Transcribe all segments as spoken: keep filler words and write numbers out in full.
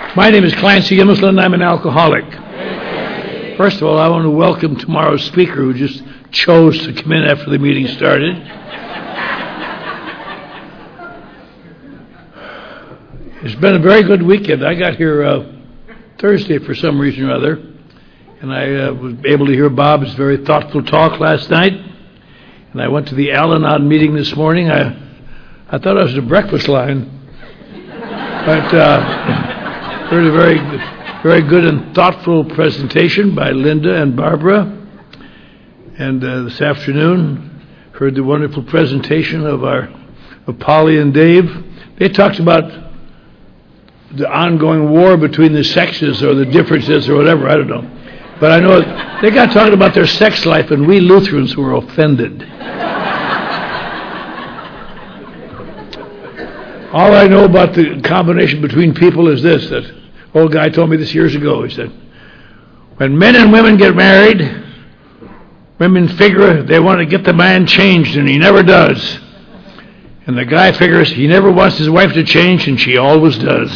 My name is Clancy Immisland. I'm an alcoholic. First of all, I want to welcome tomorrow's speaker who just chose to come in after the meeting started. It's been a very good weekend. I got here uh, Thursday for some reason or other, and I uh, was able to hear Bob's very thoughtful talk last night. And I went to the Al-Anon meeting this morning. I I thought I was at a breakfast line, but uh, heard a very, very good and thoughtful presentation by Linda and Barbara. And uh, this afternoon, heard the wonderful presentation of our of Polly and Dave. They talked about the ongoing war between the sexes or the differences or whatever. I don't know, but I know they got talking about their sex life, and we Lutherans were offended. All I know about the combination between people is this, that old guy told me this years ago. He said, when men and women get married, women figure they want to get the man changed, and he never does. And the guy figures he never wants his wife to change, and she always does.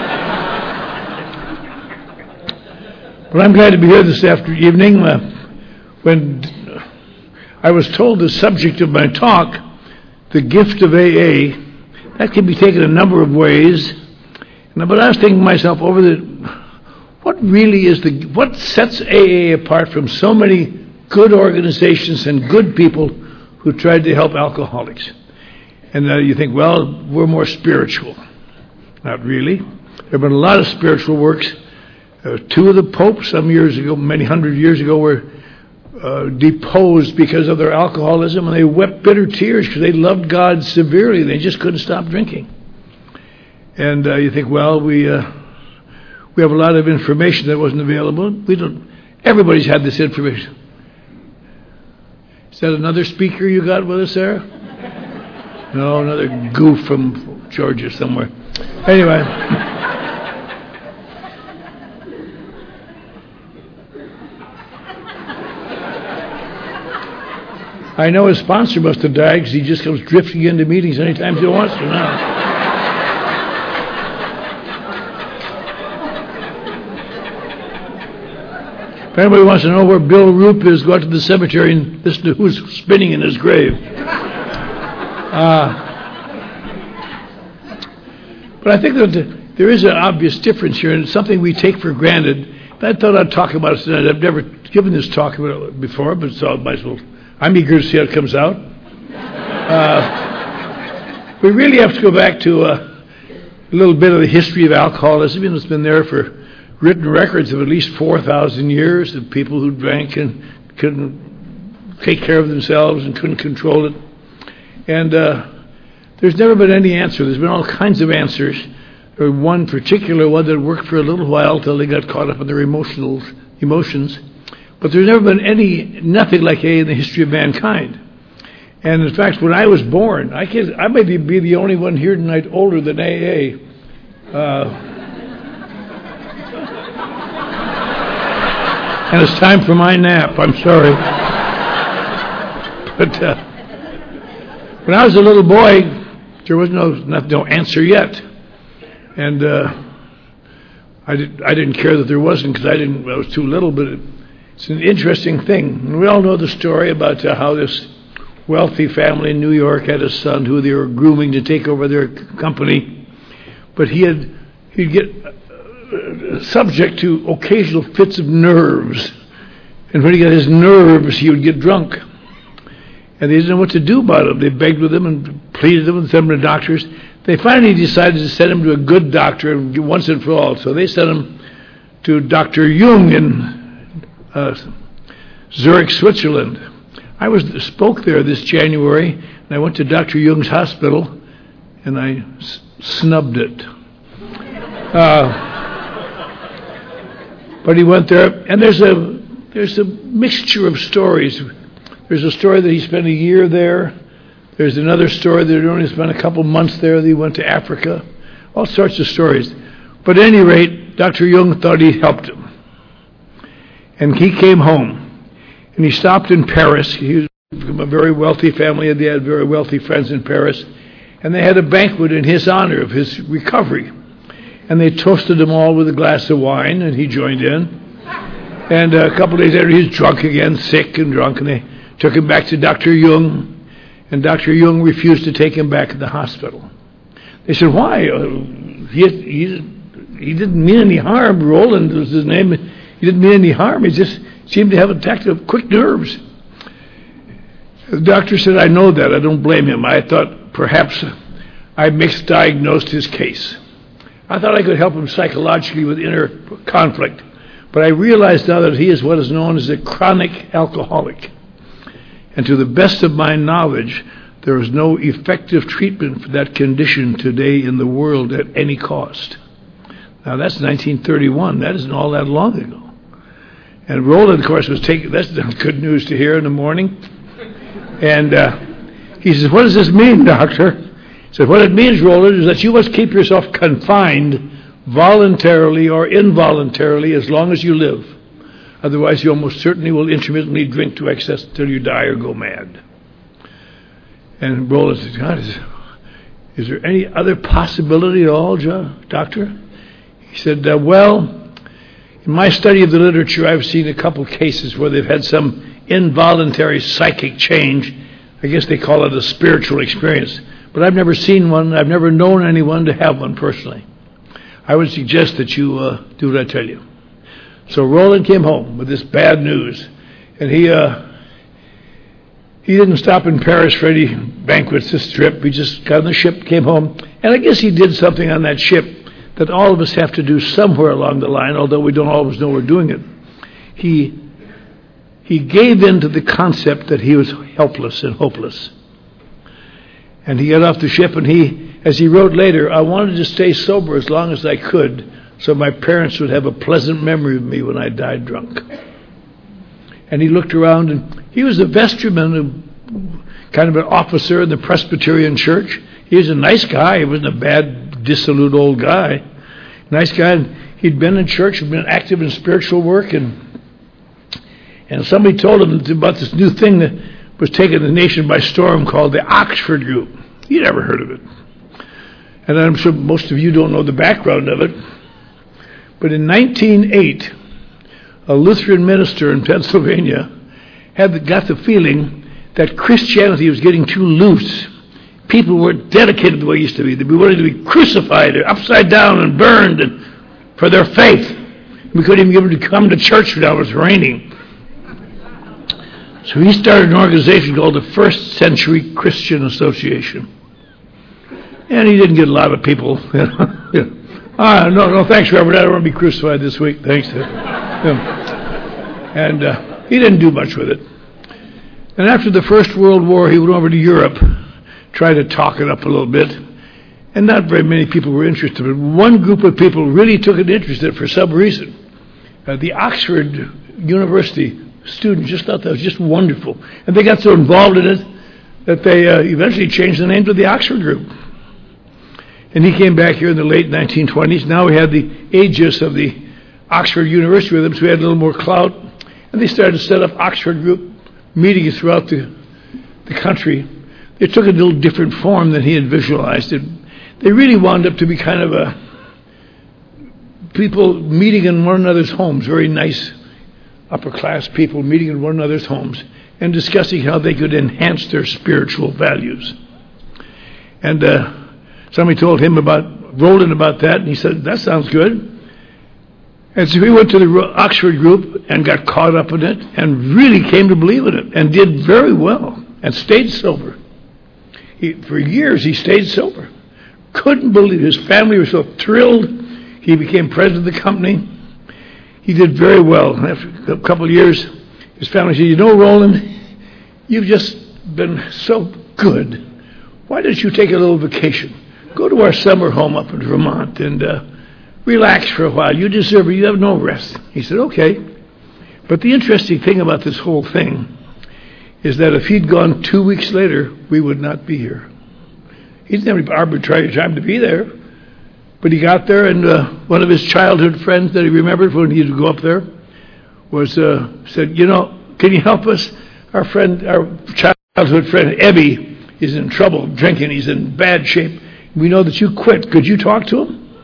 But I'm glad to be here this after evening. Uh, when I was told the subject of my talk, the gift of A A, that can be taken a number of ways. But I was thinking to myself over the, what really is the, what sets A A apart from so many good organizations and good people who tried to help alcoholics? And uh, you think, well, we're more spiritual. Not really. There have been a lot of spiritual works. Uh, two of the popes some years ago, many hundred years ago, were uh, deposed because of their alcoholism, and they wept bitter tears because they loved God severely. They just couldn't stop drinking. And uh, you think, well, we uh, we have a lot of information that wasn't available. We don't. Everybody's had this information. Is that another speaker you got with us there? No, another goof from Georgia somewhere. Anyway. I know his sponsor must have died because he just comes drifting into meetings anytime he wants to now. If anybody wants to know where Bill Roop is, go out to the cemetery and listen to who's spinning in his grave. Uh, but I think that the, there is an obvious difference here, and it's something we take for granted. I thought I'd talk about it tonight. I've never given this talk about it before, but so I might as well. I'm eager to see how it comes out. Uh, we really have to go back to uh, a little bit of the history of alcoholism. You know, it's been there for written records of at least four thousand years of people who drank and couldn't take care of themselves and couldn't control it. And uh, there's never been any answer. There's been all kinds of answers. There was one particular one that worked for a little while till they got caught up in their emotional emotions. But there's never been any, nothing like A A in the history of mankind. And in fact, when I was born, I can't, I may be the only one here tonight older than A A. Uh, and it's time for my nap. I'm sorry. But uh, when I was a little boy, there was no no answer yet, and uh, I did I didn't care that there wasn't because I didn't I was too little. But it, it's an interesting thing. And we all know the story about uh, how this wealthy family in New York had a son who they were grooming to take over their company, but he had he'd get uh, subject to occasional fits of nerves, and when he got his nerves, he would get drunk. And they didn't know what to do about him. They begged with him and pleaded him and sent him to doctors. They finally decided to send him to a good doctor once and for all. So they sent him to Doctor Jung in uh, Zurich, Switzerland. I was spoke there this January, and I went to Doctor Jung's hospital, and I s- snubbed it. Uh, but he went there, and there's a there's a mixture of stories. There's a story that he spent a year there. There's another story that he only spent a couple months there. That he went to Africa. All sorts of stories. But at any rate, Doctor Jung thought he helped him. And he came home. And he stopped in Paris. He was from a very wealthy family, and they had very wealthy friends in Paris. And they had a banquet in his honor of his recovery. and they toasted him all with a glass of wine, and he joined in. And a couple of days later, he's drunk again, sick and drunk, and they took him back to Doctor Jung, and Doctor Jung refused to take him back to the hospital. They said, why? Uh, he, he, he didn't mean any harm. Roland was his name. He didn't mean any harm. He just seemed to have attack of quick nerves. The doctor said, I know that. I don't blame him. I thought perhaps I misdiagnosed his case. I thought I could help him psychologically with inner conflict. But I realize now that he is what is known as a chronic alcoholic. And to the best of my knowledge, there is no effective treatment for that condition today in the world at any cost. Now that's nineteen thirty-one. That isn't all that long ago. And Roland, of course, was taking, that's good news to hear in the morning. And uh, he says, what does this mean, doctor? He said, what it means, Roland, is that you must keep yourself confined voluntarily or involuntarily as long as you live. Otherwise, you almost certainly will intermittently drink to excess until you die or go mad. And Roland said, God, is, is there any other possibility at all, John, doctor? He said, uh, well, in my study of the literature, I've seen a couple cases where they've had some involuntary psychic change. I guess they call it a spiritual experience. But I've never seen one. I've never known anyone to have one personally. I would suggest that you uh, do what I tell you. So Roland came home with this bad news. And he uh, he didn't stop in Paris for any banquets this trip. He just got on the ship, came home. And I guess he did something on that ship that all of us have to do somewhere along the line, although we don't always know we're doing it. He he gave in to the concept that he was helpless and hopeless. And he got off the ship, and he, as he wrote later, I wanted to stay sober as long as I could so my parents would have a pleasant memory of me when I died drunk. And he looked around, and he was a vestryman, a, kind of an officer in the Presbyterian church. He was a nice guy. He wasn't a bad, dissolute old guy. Nice guy. And he'd been in church, he'd been active in spiritual work, and and somebody told him about this new thing that was taking the nation by storm called the Oxford Group. You'd never heard of it. And I'm sure most of you don't know the background of it. But in nineteen oh eight, a Lutheran minister in Pennsylvania had got the feeling that Christianity was getting too loose. People weren't dedicated the way it used to be. They'd be willing to be crucified or upside down and burned and for their faith. We couldn't even get them to come to church when it was raining. So he started an organization called the First Century Christian Association. And he didn't get a lot of people. You know, you know. Ah, no, no, thanks, Reverend. I don't want to be crucified this week. Thanks. You know. And uh, he didn't do much with it. And after the First World War, he went over to Europe, tried to talk it up a little bit. And not very many people were interested. But one group of people really took an interest in it for some reason. Uh, the Oxford University students just thought that was just wonderful. And they got so involved in it that they uh, eventually changed the name to the Oxford Group. And he came back here in the late nineteen twenties. Now we had the aegis of the Oxford University with them, so we had a little more clout. And they started to set up Oxford Group meetings throughout the, the country. It took a little different form than he had visualized it. They really wound up to be kind of a people meeting in one another's homes, very nice upper class people meeting in one another's homes and discussing how they could enhance their spiritual values. And uh, somebody told him about Roland about that, and he said, that sounds good. And so he went to the Oxford Group and got caught up in it and really came to believe in it and did very well and stayed sober. He, for years he stayed sober. Couldn't believe it. His family was so thrilled. He became president of the company. He did very well. After a couple of years, his family said, you know, Roland, you've just been so good. Why don't you take a little vacation? Go to our summer home up in Vermont and uh, relax for a while. You deserve it. You have no rest. He said, okay. But the interesting thing about this whole thing is that if he'd gone two weeks later, we would not be here. He didn't have any arbitrary time to be there. But he got there, and uh, one of his childhood friends that he remembered when he would go up there was uh, said, you know, can you help us? Our friend, our childhood friend, Ebby, is in trouble drinking. He's in bad shape. We know that you quit. Could you talk to him?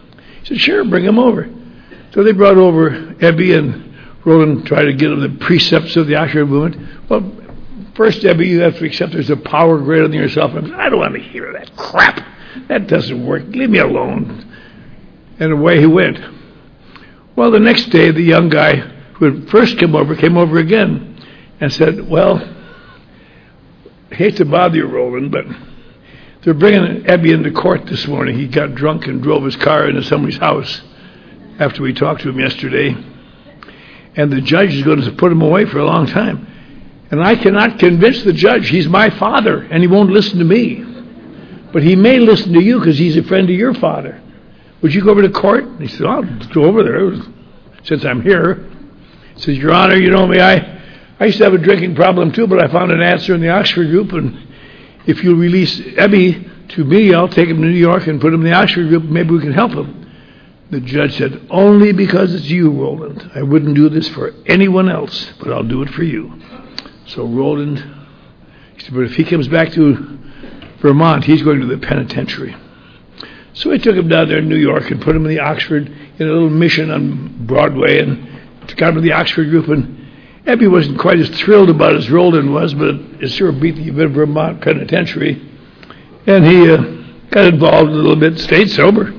He said, sure, bring him over. So they brought over Ebby, and Roland tried to get him the precepts of the Oxford movement. Well, first, Ebby, you have to accept there's a power greater than yourself. And I said, I don't want to hear that crap. That doesn't work. Leave me alone. And away he went. Well, the next day, the young guy who had first come over came over again and said, well, I hate to bother you, Roland, but they're bringing Ebby into court this morning. He got drunk and drove his car into somebody's house after we talked to him yesterday. And the judge is going to put him away for a long time. And I cannot convince the judge. He's my father, and he won't listen to me. But he may listen to you because he's a friend of your father. Would you go over to court? And he said, I'll go over there since I'm here. He says, Your Honor, you know me, I, I used to have a drinking problem too, but I found an answer in the Oxford group, and if you'll release Ebby to me, I'll take him to New York and put him in the Oxford group. Maybe we can help him. The judge said, only because it's you, Roland. I wouldn't do this for anyone else, but I'll do it for you. So Roland, he said, but if he comes back to Vermont, he's going to the penitentiary. So I took him down there in New York and put him in the Oxford, in a little mission on Broadway, and got him to the Oxford group. And Ebby wasn't quite as thrilled about it as Roland was, but it sure beat the Vermont penitentiary. And he uh, got involved a little bit, stayed sober.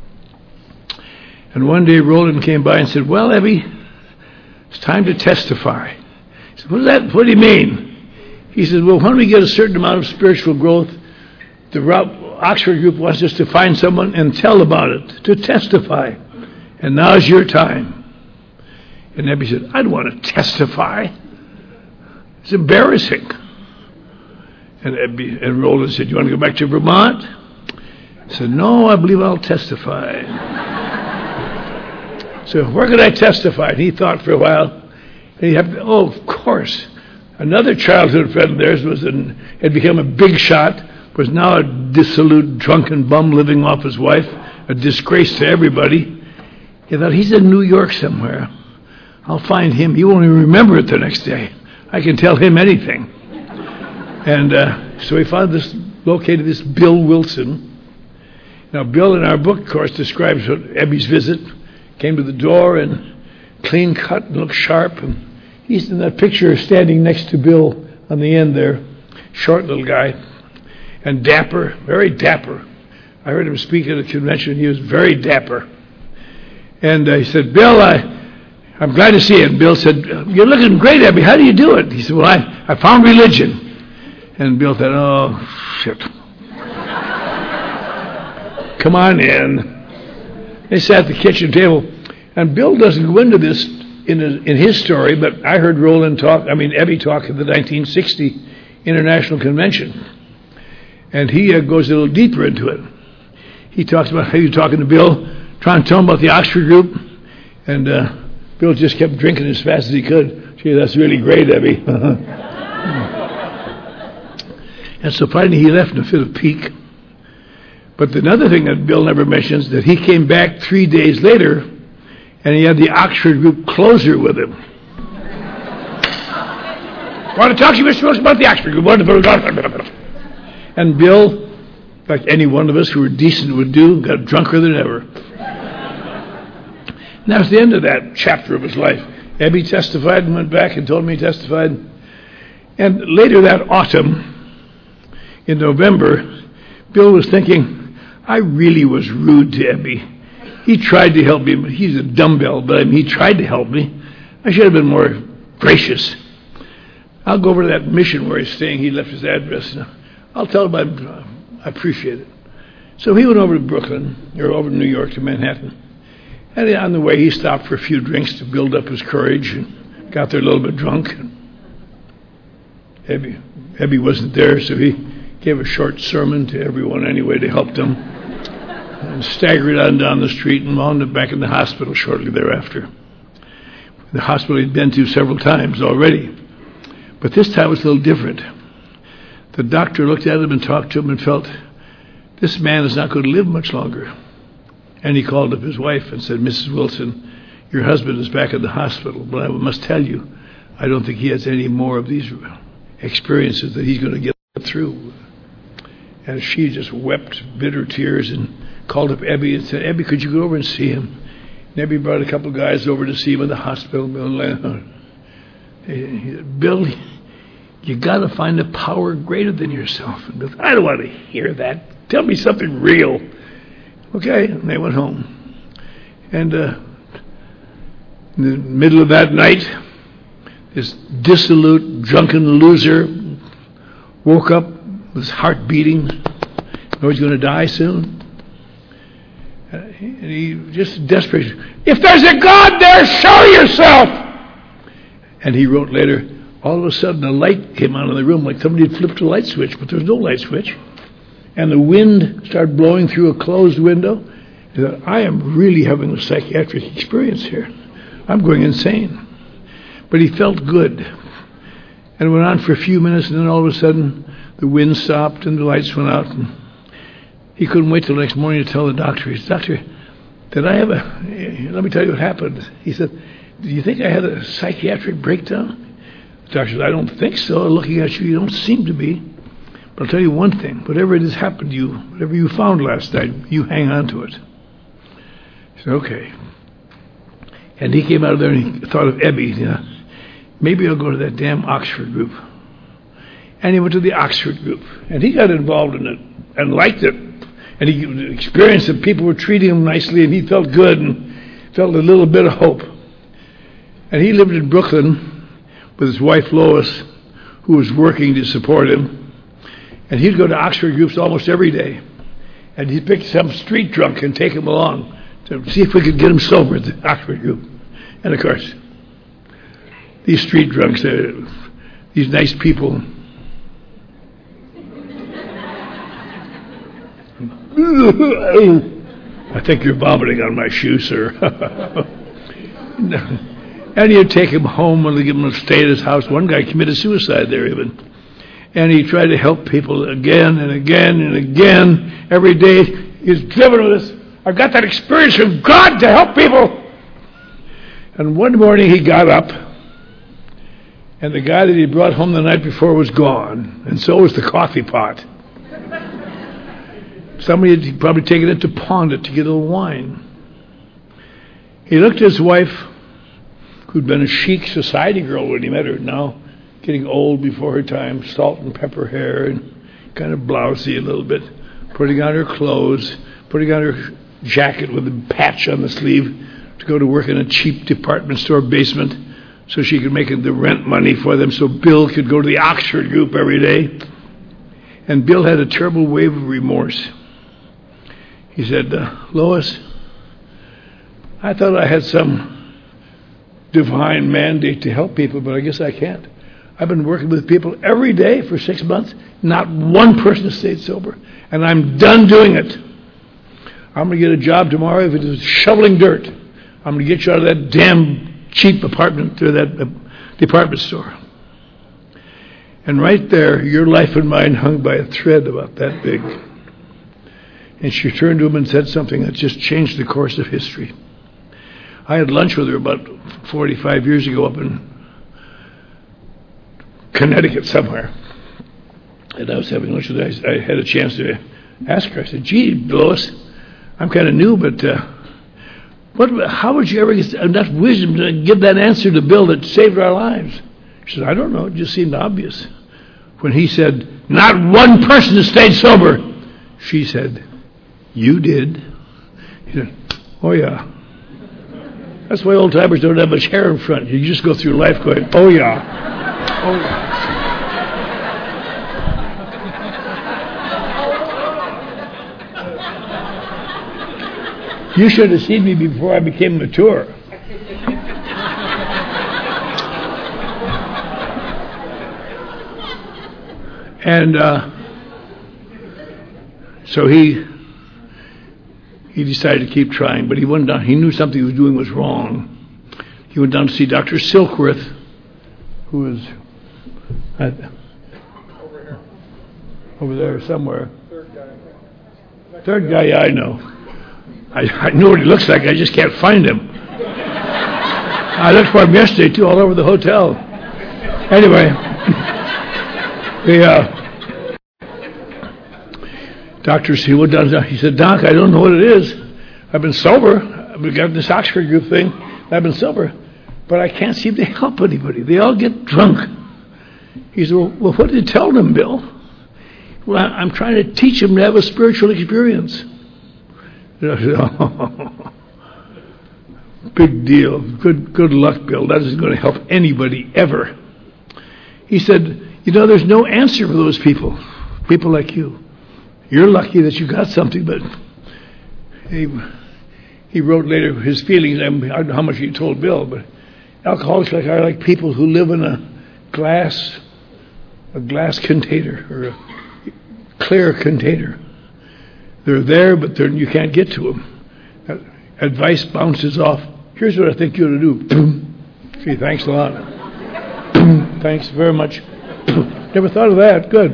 And one day Roland came by and said, well, Ebby, it's time to testify. He said, what, that, what do you mean? He said, well, when we get a certain amount of spiritual growth, the Oxford group wants us to find someone and tell about it, to testify. And now's your time. And Ebby said, I don't want to testify. It's embarrassing. And Ebby and Roland said, you want to go back to Vermont? I said, no, I believe I'll testify. So where could I testify? And he thought for a while. And he had, oh, of course. Another childhood friend of theirs was in, had become a big shot, was now a dissolute, drunken bum living off his wife, a disgrace to everybody. He thought, he's in New York somewhere. I'll find him. He won't even remember it the next day. I can tell him anything. And uh, so he found this, located this Bill Wilson. Now, Bill in our book, of course, describes Ebby's visit. Came to the door and clean cut and looked sharp. And he's in that picture standing next to Bill on the end there. Short little guy. And dapper, very dapper. I heard him speak at a convention. He was very dapper. And uh, he said, Bill, I, I'm glad to see you. And Bill said, you're looking great, Ebby. How do you do it? He said, well, I, I found religion. And Bill said, oh, shit. Come on in. They sat at the kitchen table. And Bill doesn't go into this in his, in his story, but I heard Roland talk, I mean, Ebby talk at the nineteen sixty International Convention. And he uh, goes a little deeper into it. He talks about how he was talking to Bill, trying to tell him about the Oxford group. And uh, Bill just kept drinking as fast as he could. Gee, that's really great, Ebby. And so finally he left in a fit of pique. But another thing that Bill never mentions, that he came back three days later, and he had the Oxford group closer with him. Want to talk to you, Mister Wilson, about the Oxford group. And Bill, like any one of us who were decent would do, got drunker than ever. And that was the end of that chapter of his life. Ebby testified and went back and told me he testified. And later that autumn, in November, Bill was thinking, I really was rude to Ebby. He tried to help me, but he's a dumbbell, but I mean, he tried to help me. I should have been more gracious. I'll go over to that mission where he's staying. He left his address. I'll tell him I, I appreciate it. So he went over to Brooklyn, or over to New York, to Manhattan. And on the way, he stopped for a few drinks to build up his courage, and got there a little bit drunk. Ebby, Ebby wasn't there, so he gave a short sermon to everyone anyway to help them, and staggered on down the street and wound up back in the hospital shortly thereafter. The hospital he'd been to several times already, but this time was a little different. The doctor looked at him and talked to him and felt, this man is not going to live much longer. And he called up his wife and said, Missus Wilson, your husband is back in the hospital, but I must tell you, I don't think he has any more of these experiences that he's going to get through. And she just wept bitter tears and called up Ebby and said, Ebby, could you go over and see him? And Ebby brought a couple of guys over to see him in the hospital. Bill, he said, Bill, you got to find a power greater than yourself. And Bill said, I don't want to hear that. Tell me something real. Okay, and they went home. And uh, in the middle of that night, this dissolute, drunken loser woke up with his heart beating. Know he's going to die soon. Uh, and he just desperate. If there's a God there, show yourself! And he wrote later, all of a sudden a light came on in the room like somebody had flipped a light switch, but there was no light switch. And the wind started blowing through a closed window. He said, I am really having a psychiatric experience here. I'm going insane. But he felt good. And it went on for a few minutes, and then all of a sudden the wind stopped and the lights went out. And he couldn't wait till the next morning to tell the doctor. He said, Doctor, did I have a... Let me tell you what happened. He said, do you think I had a psychiatric breakdown? The doctor said, I don't think so. Looking at you, you don't seem to be. But I'll tell you one thing. Whatever it has happened to you, whatever you found last night, you hang on to it. He said, okay. And he came out of there and he thought of Ebby. You know, maybe I'll go to that damn Oxford group. And he went to the Oxford group. And he got involved in it and liked it. And he experienced that people were treating him nicely and he felt good and felt a little bit of hope. And he lived in Brooklyn with his wife Lois, who was working to support him. And he'd go to Oxford groups almost every day. And he'd pick some street drunk and take him along to see if we could get him sober at the Oxford group. And of course, these street drunks, uh, these nice people, I think you're vomiting on my shoe, sir. And he'd take him home and give him a stay at his house. One guy committed suicide there even. And he tried to help people again and again and again. Every day he's driven with this. I've got that experience from God to help people. And one morning he got up, and the guy that he brought home the night before was gone, and so was the coffee pot. Somebody had probably taken it to pawn it to get a little wine. He looked at his wife, who'd been a chic society girl when he met her, now getting old before her time, salt and pepper hair, and kind of blousy a little bit, putting on her clothes, putting on her jacket with a patch on the sleeve to go to work in a cheap department store basement so she could make the rent money for them so Bill could go to the Oxford group every day. And Bill had a terrible wave of remorse. He said, uh, Lois, I thought I had some divine mandate to help people, but I guess I can't. I've been working with people every day for six months. Not one person has stayed sober. And I'm done doing it. I'm going to get a job tomorrow if it is shoveling dirt. I'm going to get you out of that damn cheap apartment or that uh, department store. And right there, your life and mine hung by a thread about that big. And she turned to him and said something that just changed the course of history. I had lunch with her about forty-five years ago up in Connecticut somewhere. And I was having lunch with her. I, I had a chance to ask her. I said, gee, Lois, I'm kind of new, but uh, what? How would you ever get enough wisdom to give that answer to Bill that saved our lives? She said, I don't know. It just seemed obvious. When he said, not one person has stayed sober, she said, you did. He said, oh, yeah. That's why old timers don't have much hair in front. You just go through life going, oh, yeah. Oh, yeah. You should have seen me before I became mature. And uh, so he he decided to keep trying, but he went down. He knew something he was doing was wrong. He went down to see Doctor Silkworth, who was at, over here, over there somewhere. Third guy. Third guy, yeah, I know. I, I know what he looks like. I just can't find him. I looked for him yesterday too, all over the hotel. Anyway. The, uh, Doctor, he went down. He said, Doc, I don't know what it is. I've been sober. I've got this Oxford group thing. I've been sober. But I can't seem to help anybody. They all get drunk. He said, well, well what did you tell them, Bill? Well, I'm trying to teach them to have a spiritual experience. I said, oh, big deal. Good, good luck, Bill. That isn't going to help anybody ever. He said, you know, there's no answer for those people, people like you. You're lucky that you got something, but he, he wrote later his feelings. I don't know how much he told Bill, but alcoholics like are like people who live in a glass, a glass container or a clear container. They're there, but they're, you can't get to them. Advice bounces off. Here's what I think you ought to do. Boom. Gee, thanks a lot. Boom. Thanks very much. Never thought of that. Good.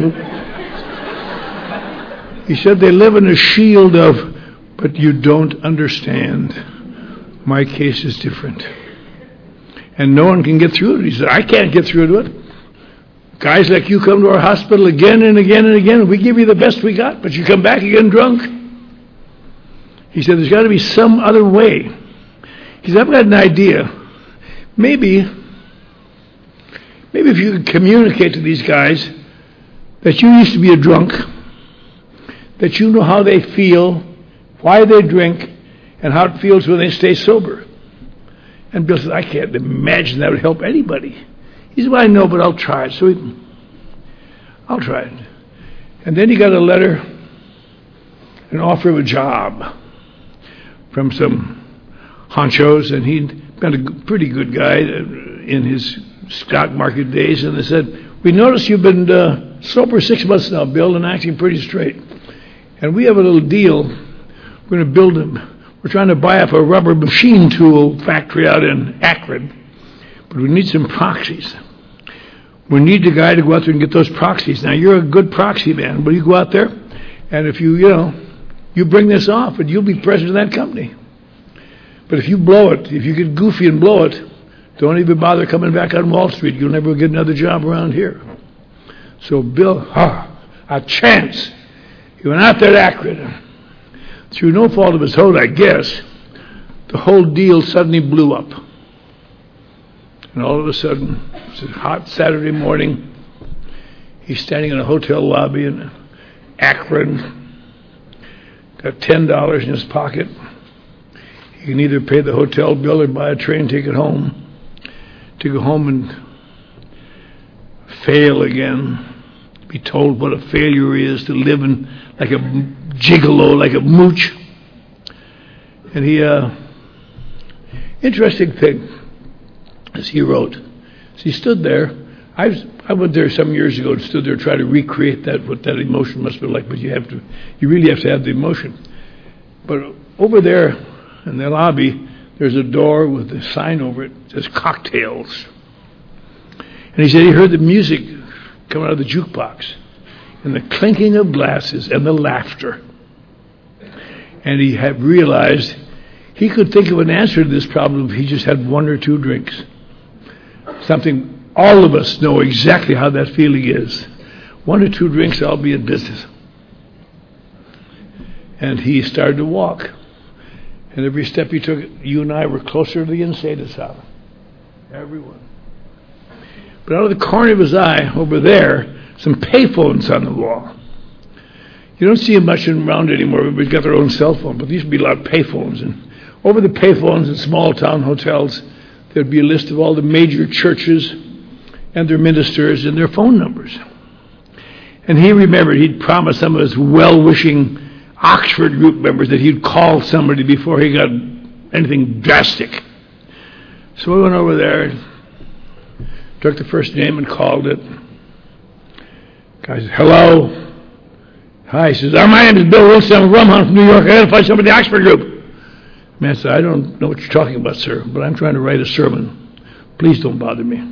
He said they live in a shield of, but you don't understand. My case is different. And no one can get through it. He said, I can't get through to it. Guys like you come to our hospital again and again and again, and we give you the best we got, but you come back again drunk. He said, there's got to be some other way. He said, I've got an idea. Maybe, maybe if you could communicate to these guys that you used to be a drunk, that you know how they feel, why they drink, and how it feels when they stay sober. And Bill said, I can't imagine that would help anybody. He said, well, I know, but I'll try it. So he, I'll try it. And then he got a letter, an offer of a job from some honchos, and he'd been a pretty good guy in his stock market days, and they said, we noticed you've been uh, sober six months now, Bill, and acting pretty straight. And we have a little deal. We're going to build him. We're trying to buy up a rubber machine tool factory out in Akron, but we need some proxies. We need a guy to go out there and get those proxies. Now, you're a good proxy man. Will you go out there? And if you, you know, you bring this off, and you'll be president of that company. But if you blow it, if you get goofy and blow it, don't even bother coming back on Wall Street. You'll never get another job around here. So Bill, ah, a chance. He went out there to Akron. Through no fault of his own, I guess, the whole deal suddenly blew up. And all of a sudden, it's a hot Saturday morning, he's standing in a hotel lobby in Akron, got ten dollars in his pocket. He can either pay the hotel bill or buy a train ticket home, to go home and fail again, be told what a failure he is, to live in like a gigolo, like a mooch. And he, uh, interesting thing, as he wrote, as he stood there, I was, I went there some years ago and stood there trying to recreate that, what that emotion must be like, but you have to, you really have to have the emotion. But over there in the lobby, there's a door with a sign over it that says cocktails. And he said he heard the music coming out of the jukebox, and the clinking of glasses and the laughter. And he had realized he could think of an answer to this problem if he just had one or two drinks. Something all of us know exactly how that feeling is. One or two drinks, I'll be in business. And he started to walk. And every step he took, you and I were closer to the insane asylum. Everyone. But out of the corner of his eye, over there, some payphones on the wall. You don't see them much around anymore. Everybody's got their own cell phone, but there used to be a lot of payphones. And over the payphones in small town hotels, there'd be a list of all the major churches and their ministers and their phone numbers. And he remembered he'd promised some of his well-wishing Oxford group members that he'd call somebody before he got anything drastic. So we went over there, took the first name and called it. Guy said, hello. Hi. He says, oh, my name is Bill Wilson. I'm a rumhound from New York. I got to find somebody in the Oxford group. Man said, I don't know what you're talking about, sir, but I'm trying to write a sermon. Please don't bother me.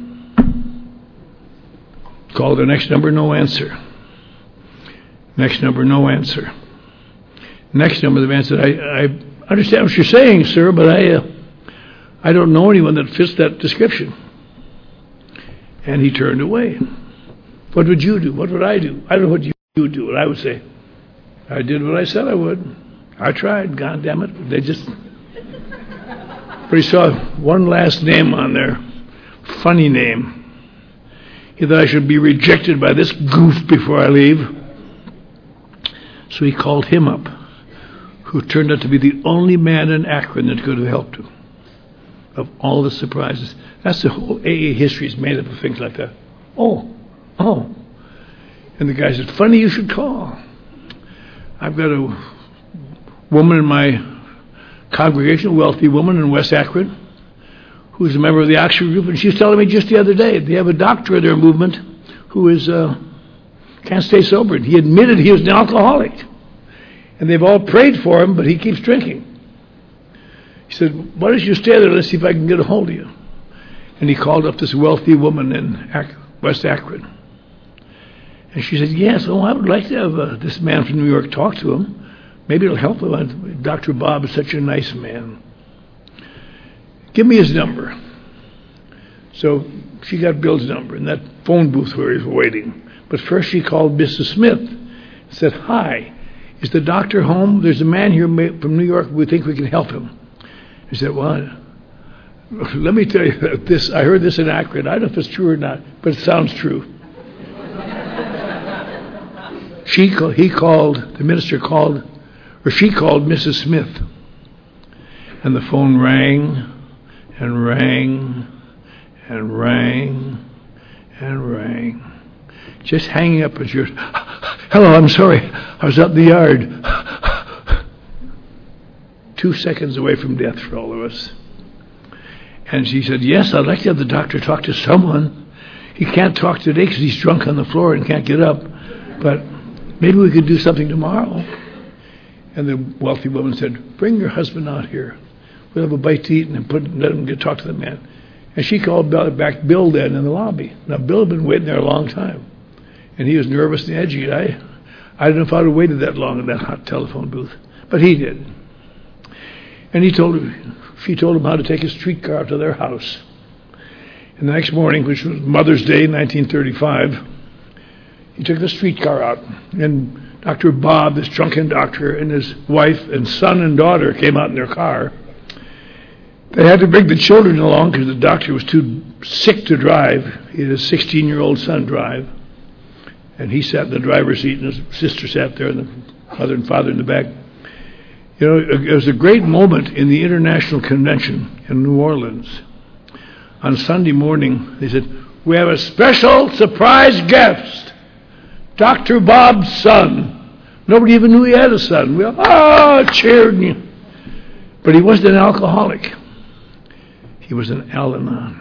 Call the next number, no answer. Next number, no answer. Next number, the man said, I, I understand what you're saying, sir, but I, uh, I don't know anyone that fits that description. And he turned away. What would you do? What would I do? I don't know what you would do. And I would say, I did what I said I would. I tried, God damn it. They just... But he saw one last name on there. Funny name. He thought I should be rejected by this goof before I leave. So he called him up, who turned out to be the only man in Akron that could have helped him. Of all the surprises. That's the whole A A history is made up of things like that. Oh, oh. And the guy said, funny you should call. I've got a woman in my congregation, a wealthy woman in West Akron, who's a member of the Oxford group, and she was telling me just the other day, they have a doctor in their movement who is uh, can't stay sober. He admitted he was an alcoholic. And they've all prayed for him, but he keeps drinking. He said, why don't you stay there? Let's see if I can get a hold of you. And he called up this wealthy woman in Ak- West Akron. And she said, yes, oh, I would like to have uh, this man from New York talk to him. Maybe it'll help him. Doctor Bob is such a nice man. Give me his number. So she got Bill's number in that phone booth where he was waiting. But first she called Missus Smith and said, hi, is the doctor home? There's a man here from New York. We think we can help him. He said, well, let me tell you this. I heard this in Akron. I don't know if it's true or not, but it sounds true. She, he called, the minister called, or she called Missus Smith. And the phone rang and rang and rang and rang. Just hanging up as yours. Hello, I'm sorry. I was out in the yard. Two seconds away from death for all of us. And she said, yes, I'd like to have the doctor talk to someone. He can't talk today because he's drunk on the floor and can't get up. But maybe we could do something tomorrow. And the wealthy woman said, bring your husband out here. We'll have a bite to eat and put, let him get talk to the man. And she called back Bill then in the lobby. Now, Bill had been waiting there a long time. And he was nervous and edgy. I, I don't know if I would have waited that long in that hot telephone booth. But he did. And he told her, she told him how to take a streetcar to their house. And the next morning, which was Mother's Day, nineteen thirty-five, he took the streetcar out. And Doctor Bob, this drunken doctor, and his wife and son and daughter came out in their car. They had to bring the children along because the doctor was too sick to drive. He had a sixteen-year-old son drive. And he sat in the driver's seat, and his sister sat there, and the mother and father in the back. You know, it was a great moment in the International Convention in New Orleans. On Sunday morning, they said, we have a special surprise guest, Doctor Bob's son. Nobody even knew he had a son. We all, oh, cheered. But he wasn't an alcoholic. He was an Al-Anon.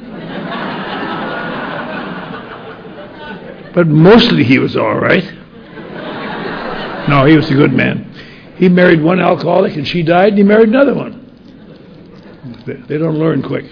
But mostly he was all right. No, he was a good man. He married one alcoholic and she died, and he married another one. They, they don't learn quick.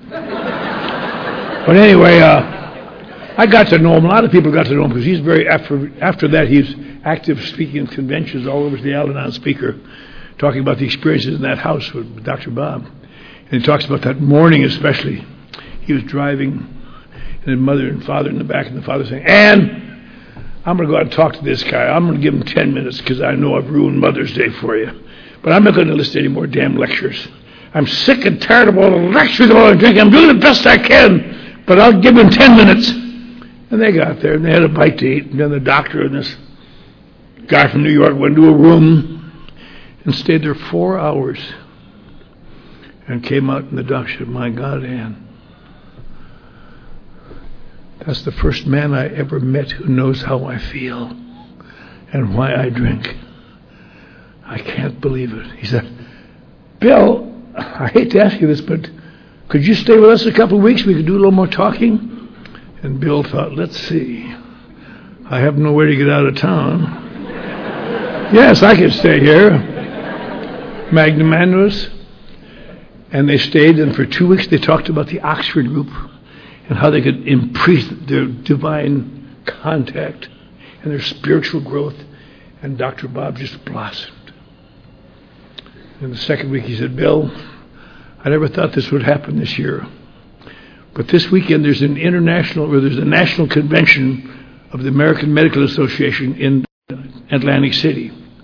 But anyway, uh, I got to know him. A lot of people got to know him because he's very, after, after that, he's active speaking at conventions all over, the Al-Anon speaker, talking about the experiences in that house with Doctor Bob. And he talks about that morning especially. He was driving, and his mother and father in the back, and the father saying, Ann, I'm going to go out and talk to this guy. I'm going to give him ten minutes because I know I've ruined Mother's Day for you. But I'm not going to listen to any more damn lectures. I'm sick and tired of all the lectures, all the drinking. I'm doing the best I can, but I'll give him ten minutes. And they got there, and they had a bite to eat. And then the doctor and this guy from New York went into a room and stayed there four hours and came out, and the doctor said, my God, Ann, that's the first man I ever met who knows how I feel and why I drink. I can't believe it. He said, Bill, I hate to ask you this, but could you stay with us a couple of weeks? We could do a little more talking. And Bill thought, let's see. I have nowhere to get out of town. Yes, I can stay here. Magnanimous. And they stayed, and for two weeks they talked about the Oxford group and how they could increase their divine contact and their spiritual growth. And Doctor Bob just blossomed. In the second week he said, Bill, I never thought this would happen this year. But this weekend there's an international, or there's a national convention of the American Medical Association in Atlantic City.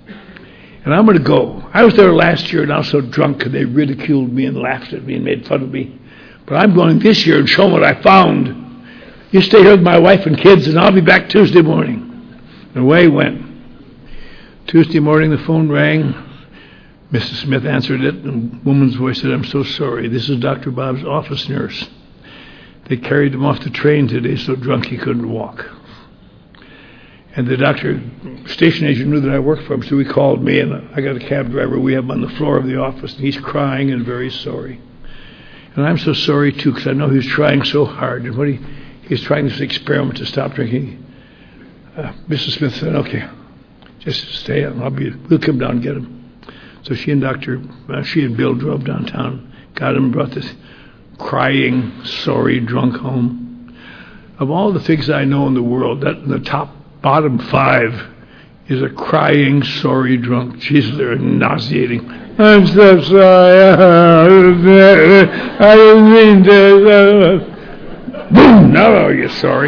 And I'm going to go. I was there last year and I was so drunk and they ridiculed me and laughed at me and made fun of me. But I'm going this year and show them what I found. You stay here with my wife and kids and I'll be back Tuesday morning. And away he went. Tuesday morning the phone rang. Missus Smith answered it and a woman's voice said, I'm so sorry. This is Doctor Bob's office nurse. They carried him off the train today so drunk he couldn't walk. And the doctor, station agent, knew that I worked for him, so he called me, and I got a cab driver. We have him on the floor of the office, and he's crying and very sorry. And I'm so sorry, too, because I know he was trying so hard. And when he, he was trying this experiment to stop drinking, uh, Missus Smith said, okay, just stay on. I'll be, we'll come down and get him. So she and Doctor, uh, she and Bill drove downtown, got him, brought this crying, sorry, drunk home. Of all the things I know in the world, that in the top bottom five is a crying, sorry, drunk. Jesus, they're nauseating. I'm so sorry. I didn't mean to. Boom! Now are you sorry?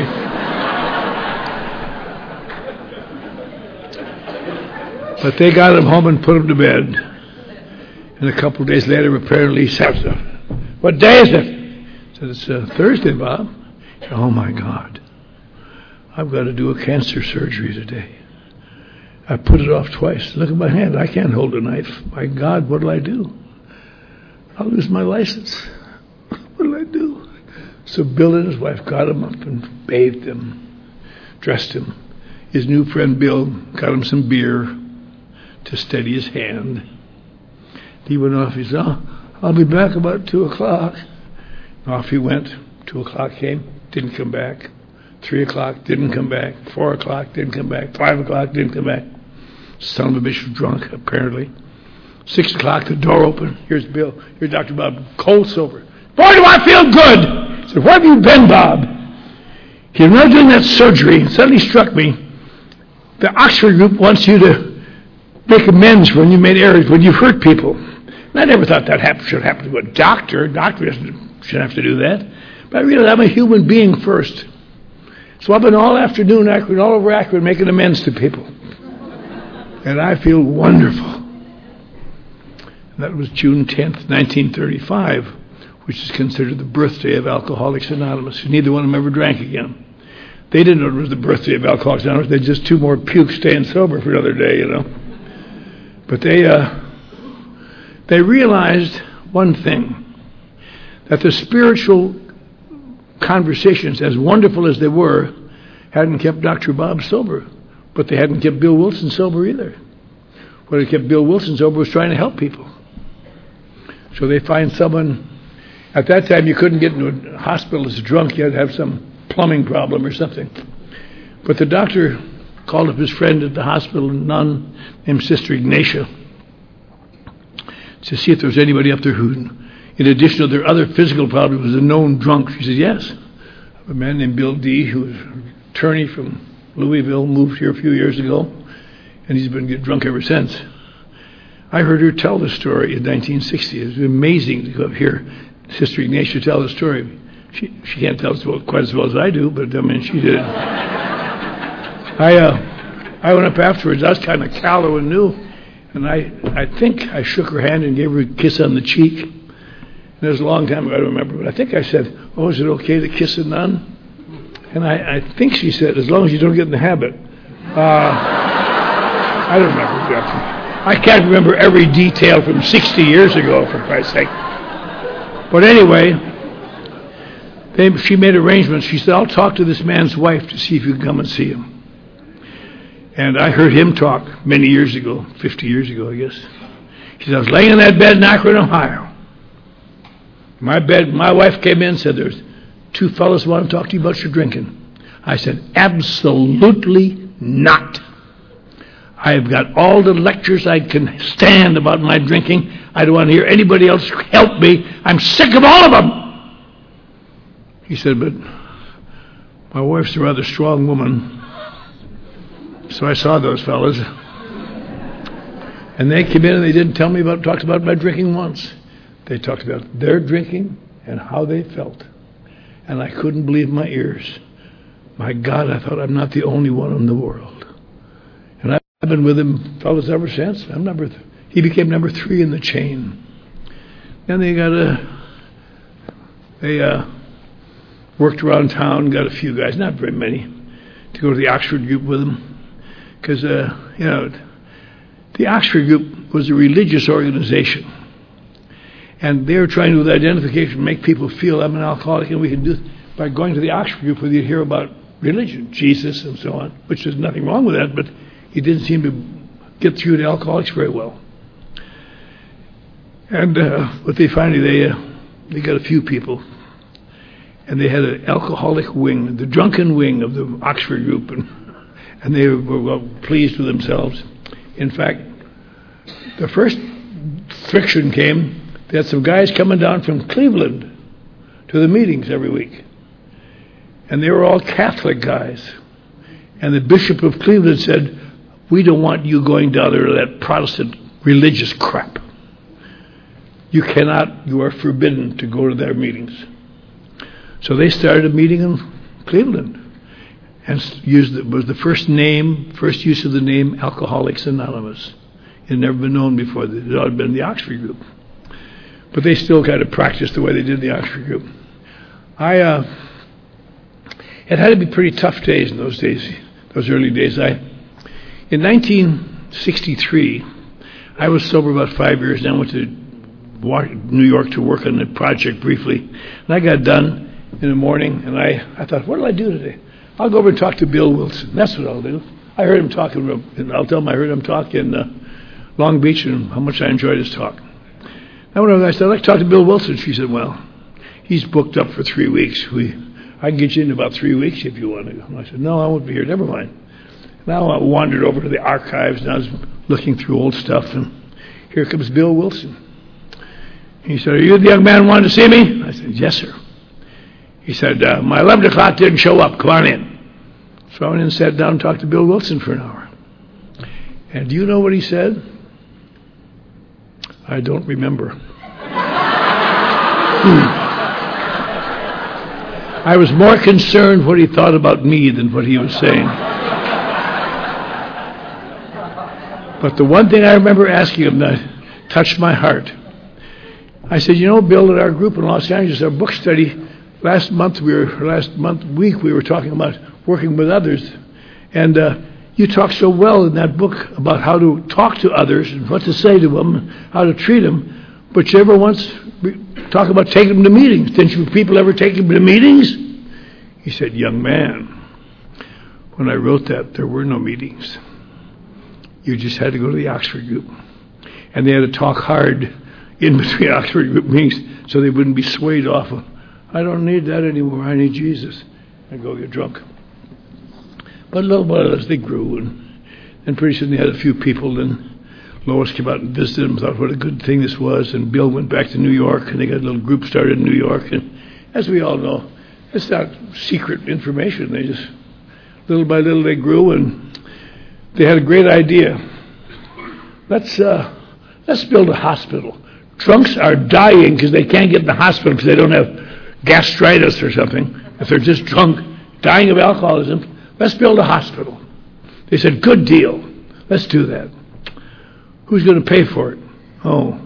But they got him home and put him to bed. And a couple of days later, apparently, he said, what day is it? I said, it's uh, Thursday, Bob. Said, oh, my God. I've got to do a cancer surgery today. I put it off twice. Look at my hand. I can't hold a knife. My God, what'll I do? I'll lose my license. What'll I do? So Bill and his wife got him up and bathed him, dressed him. His new friend Bill got him some beer to steady his hand. He went off. He said, oh, I'll be back about two o'clock. Off he went. Two o'clock came, didn't come back. Three o'clock, didn't come back. Four o'clock, didn't come back. Five o'clock, didn't come back. Son of a bitch was drunk, apparently. Six o'clock, the door opened. Here's Bill. Here's Doctor Bob, cold sober. Boy, do I feel good! I said, where have you been, Bob? He was not doing that surgery. It suddenly struck me. The Oxford group wants you to make amends when you made errors, when you've hurt people. And I never thought that happen, should happen to a doctor. A doctor doesn't, shouldn't have to do that. But I realized I'm a human being first. So I've been all afternoon, Akron, all over Akron, making amends to people. And I feel wonderful. And that was June tenth, nineteen thirty-five, which is considered the birthday of Alcoholics Anonymous. Neither one of them ever drank again. They didn't know it was the birthday of Alcoholics Anonymous. They just two more pukes staying sober for another day, you know. But they, uh, they realized one thing, that the spiritual conversations, as wonderful as they were, hadn't kept Doctor Bob sober. But they hadn't kept Bill Wilson sober either. What had kept Bill Wilson sober was trying to help people. So they find someone, at that time you couldn't get into a hospital as a drunk, you had to have some plumbing problem or something. But the doctor called up his friend at the hospital, a nun named Sister Ignatia, to see if there was anybody up there who, in addition to their other physical problems, was a known drunk. She said, yes. A man named Bill D., who was an attorney from Louisville, moved here a few years ago, and he's been getting drunk ever since. I heard her tell the story in nineteen sixty. It was amazing to go up here, Sister Ignatia tell the story. She she can't tell it quite as well as I do, but I mean, she did. I uh, I went up afterwards. I was kind of callow and new, and I, I think I shook her hand and gave her a kiss on the cheek. And it was a long time ago, I don't remember, but I think I said, oh, is it okay to kiss a nun? And I, I think she said, as long as you don't get in the habit. Uh, I don't remember exactly. I can't remember every detail from sixty years ago, for Christ's sake. But anyway, they, she made arrangements. She said, I'll talk to this man's wife to see if you can come and see him. And I heard him talk many years ago, fifty years ago, I guess. He said, I was laying in that bed in Akron, Ohio. My bed, my wife came in and said, there's two fellows who want to talk to you about your drinking. I said, absolutely not. I've got all the lectures I can stand about my drinking. I don't want to hear anybody else help me. I'm sick of all of them. He said, but my wife's a rather strong woman. So I saw those fellows. And they came in and they didn't tell me about, talked about my drinking once. They talked about their drinking and how they felt. And I couldn't believe my ears. My God, I thought I'm not the only one in the world. I've been with him, fellas, ever since. I'm number th- he became number three in the chain. Then they got a, they uh, worked around town, got a few guys, not very many, to go to the Oxford group with him. Because, uh, you know, the Oxford group was a religious organization. And they were trying to, with identification, make people feel I'm an alcoholic, and we can do by going to the Oxford group where you'd hear about religion, Jesus, and so on, which there's nothing wrong with that, but he didn't seem to get through to alcoholics very well. And uh, but they finally, they, uh, they got a few people, and they had an alcoholic wing, the drunken wing of the Oxford group, and, and they were well pleased with themselves. In fact, the first friction came. They had some guys coming down from Cleveland to the meetings every week. And they were all Catholic guys. And the Bishop of Cleveland said, we don't want you going down there to that Protestant religious crap. You cannot, you are forbidden to go to their meetings. So they started a meeting in Cleveland. And used it was the first name, first use of the name Alcoholics Anonymous. It had never been known before. It had all been the Oxford group. But they still kind of practiced the way they did the Oxford group. I, uh, it had to be pretty tough days in those days, those early days. I, in nineteen sixty-three, I was sober about five years, and I went to New York to work on a project briefly. And I got done in the morning, and I, I thought, what did I do today? I'll go over and talk to Bill Wilson. That's what I'll do. I heard him talking, and I'll tell him I heard him talk in uh, Long Beach and how much I enjoyed his talk. Now, when I said, I'd like to talk to Bill Wilson, she said, well, he's booked up for three weeks. We, I can get you in about three weeks if you want to go. And I said, no, I won't be here. Never mind. Now I wandered over to the archives, and I was looking through old stuff, and here comes Bill Wilson. He said, are you the young man who wanted to see me? I said, yes, sir. He said, uh, my eleven o'clock didn't show up. Come on in. So I went in and sat down and talked to Bill Wilson for an hour. And do you know what he said? I don't remember. I was more concerned what he thought about me than what he was saying. But the one thing I remember asking him that touched my heart, I said, you know, Bill, at our group in Los Angeles, our book study, last month we were, last month, week we were talking about working with others. And uh, you talk so well in that book about how to talk to others and what to say to them, how to treat them. But you ever once talk about taking them to meetings? Didn't you people ever take them to meetings? He said, young man, when I wrote that, there were no meetings. You just had to go to the Oxford group. And they had to talk hard in between Oxford group meetings so they wouldn't be swayed off of, I don't need that anymore, I need Jesus. And go get drunk. But little by little as they grew, and, and pretty soon they had a few people, and Lois came out and visited them, thought what a good thing this was, and Bill went back to New York, and they got a little group started in New York, and as we all know, it's not secret information. They just, little by little they grew, and they had a great idea. Let's, uh, let's build a hospital. Drunks are dying because they can't get in the hospital because they don't have gastritis or something. If they're just drunk, dying of alcoholism, let's build a hospital. They said, good deal. Let's do that. Who's going to pay for it? Oh.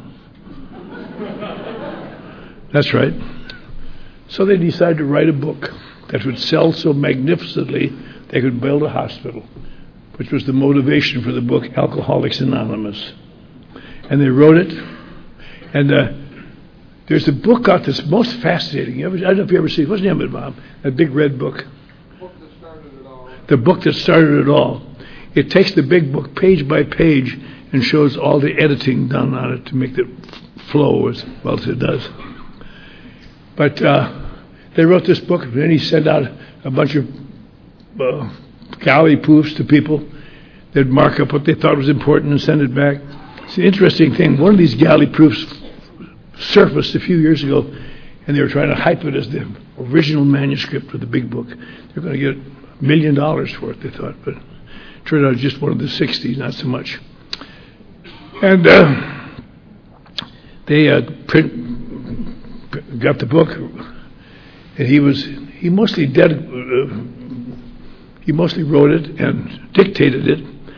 That's right. So they decided to write a book that would sell so magnificently they could build a hospital, which was the motivation for the book Alcoholics Anonymous. And they wrote it. And uh, there's a book out that's most fascinating. You ever, I don't know if you ever seen it. What's the name of it, Bob? That big red book. The book that started it all. It takes the big book page by page and shows all the editing done on it to make it flow as well as it does. But uh, they wrote this book, and then he sent out a bunch of uh, galley proofs to people. They'd mark up what they thought was important and send it back. It's an interesting thing. One of these galley proofs surfaced a few years ago, and they were trying to hype it as the original manuscript of the big book. They're going to get a million dollars for it, they thought, but it turned out just one of the sixties, not so much. And uh, they uh, print, got the book, and he was he mostly did, uh, he mostly wrote it and dictated it,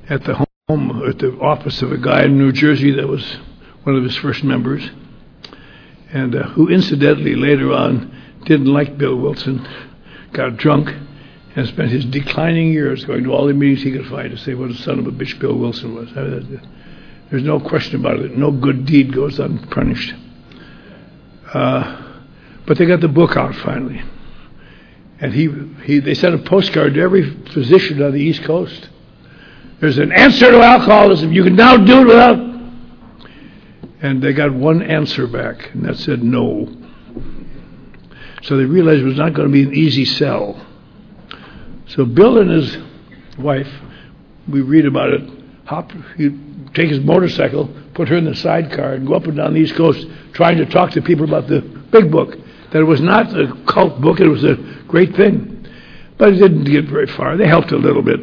at the home, at the office of a guy in New Jersey that was one of his first members, and uh, who incidentally later on didn't like Bill Wilson, got drunk, and spent his declining years going to all the meetings he could find to say what a son of a bitch Bill Wilson was. I mean, there's no question about it. No good deed goes unpunished. Uh, but they got the book out finally. And he, he, they sent a postcard to every physician on the East Coast. There's an answer to alcoholism. You can now do it without... And they got one answer back, and that said no. So they realized it was not going to be an easy sell. So Bill and his wife, we read about it, hop, he'd take his motorcycle, put her in the sidecar, and go up and down the East Coast trying to talk to people about the big book. That it was not a cult book, it was a great thing. But it didn't get very far. They helped a little bit.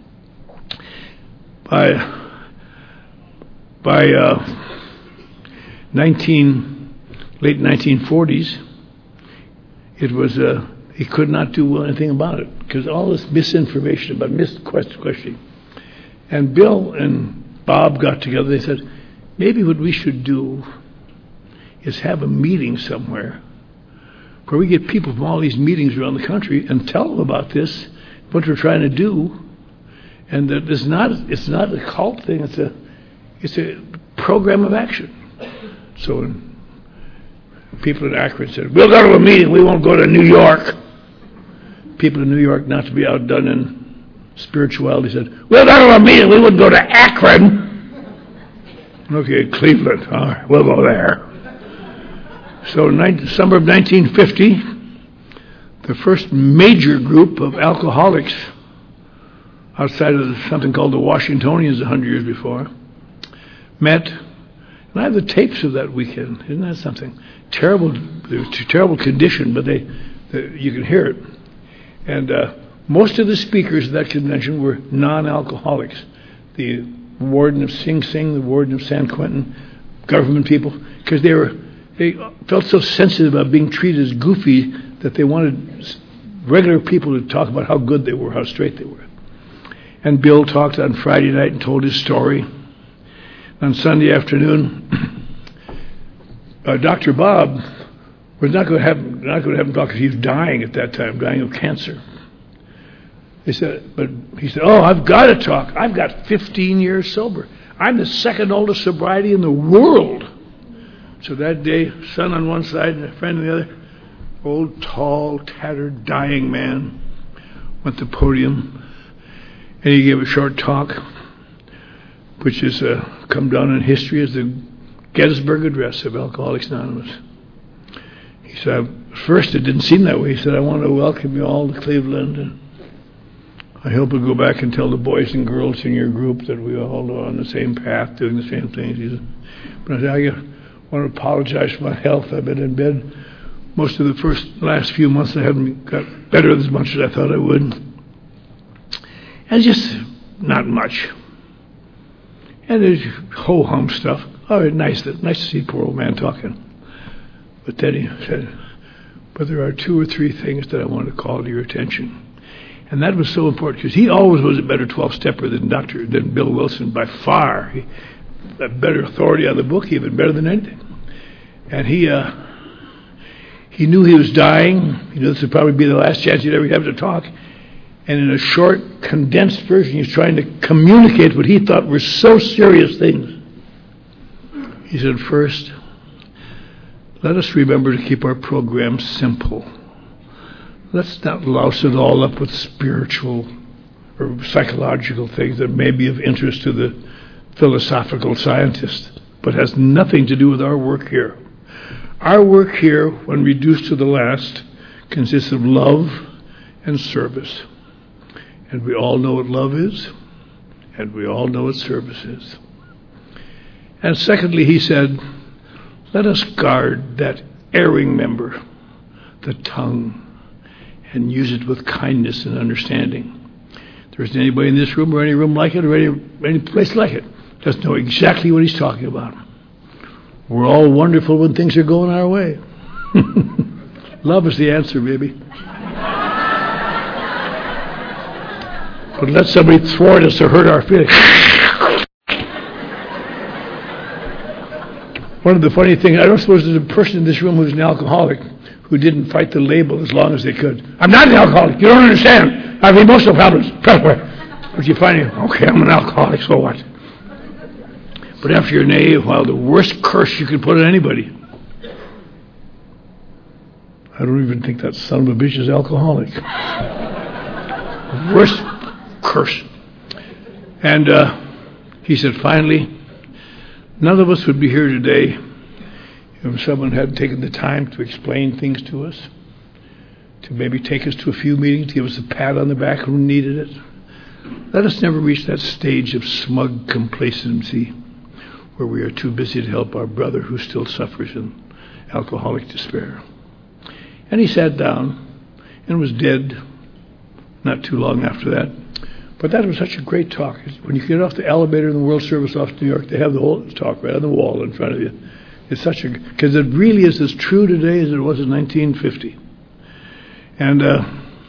By, by uh, nineteen, late nineteen forties, it was, uh, he could not do anything about it because all this misinformation about misquestioning. And Bill and Bob got together. They said, maybe what we should do is have a meeting somewhere where we get people from all these meetings around the country and tell them about this, what we're trying to do, and that it's not it's not a cult thing. It's a it's a program of action. So when people in Akron said, "We'll go to a meeting. We won't go to New York." People in New York, not to be outdone in spirituality, said, "We'll go to a meeting. We wouldn't go to Akron." Okay, Cleveland. All right, we'll go there. So in summer of nineteen fifty, the first major group of alcoholics outside of something called the Washingtonians a hundred years before met. And I have the tapes of that weekend. Isn't that something? Terrible, terrible condition, but they, they you can hear it. And uh, most of the speakers at that convention were non-alcoholics. The warden of Sing Sing, the warden of San Quentin, government people, because they were they felt so sensitive about being treated as goofy that they wanted regular people to talk about how good they were, how straight they were. And Bill talked on Friday night and told his story. On Sunday afternoon, uh, Doctor Bob was not going to have not going to have him talk because he was dying at that time, dying of cancer. They said, but he said, "Oh, I've got to talk. I've got fifteen years sober. I'm the second oldest sobriety in the world." So that day, son on one side and a friend on the other, old, tall, tattered, dying man, went to the podium, and he gave a short talk, which has uh, come down in history as the Gettysburg Address of Alcoholics Anonymous. He said, at first it didn't seem that way. He said, "I want to welcome you all to Cleveland, and I hope you'll go back and tell the boys and girls in your group that we all are on the same path, doing the same things." He said, but I said, "I want to apologize for my health. I've been in bed most of the first last few months. I haven't got better as much as I thought I would. And just not much. And there's ho-hum stuff. Oh, nice, nice to see the poor old man talking." But then he said, "But there are two or three things that I want to call to your attention." And that was so important because he always was a better twelve-stepper than Doctor than Bill Wilson by far. He, a better authority on the book, even better than anything. And he uh, he knew he was dying. He knew this would probably be the last chance he'd ever have to talk. And in a short, condensed version, he was trying to communicate what he thought were so serious things. He said, "First, let us remember to keep our program simple. Let's not louse it all up with spiritual or psychological things that may be of interest to the philosophical scientist, but has nothing to do with our work here. Our work here, when reduced to the last, consists of love and service. And we all know what love is, and we all know what service is." And secondly, he said, let us guard that erring member, the tongue, and use it with kindness and understanding. There isn't anybody in this room or any room like it or any, any place like it doesn't know exactly what he's talking about. We're all wonderful when things are going our way. Love is the answer, baby. but let somebody thwart us or hurt our feelings. One of the funny things, I don't suppose there's a person in this room who's an alcoholic who didn't fight the label as long as they could. I'm not an alcoholic. You don't understand. I have emotional problems. But you find, okay, I'm an alcoholic, so what? But after you're naive, well, the worst curse you could put on anybody. I don't even think that son of a bitch is alcoholic. Worst curse. And uh, he said, finally, none of us would be here today if someone had taken the time to explain things to us, to maybe take us to a few meetings, give us a pat on the back who needed it. Let us never reach that stage of smug complacency where we are too busy to help our brother who still suffers in alcoholic despair. And he sat down and was dead not too long after that. But that was such a great talk. When you get off the elevator in the World Service Office in New York, they have the whole talk right on the wall in front of you. It's such a, because it really is as true today as it was in nineteen fifty. And uh,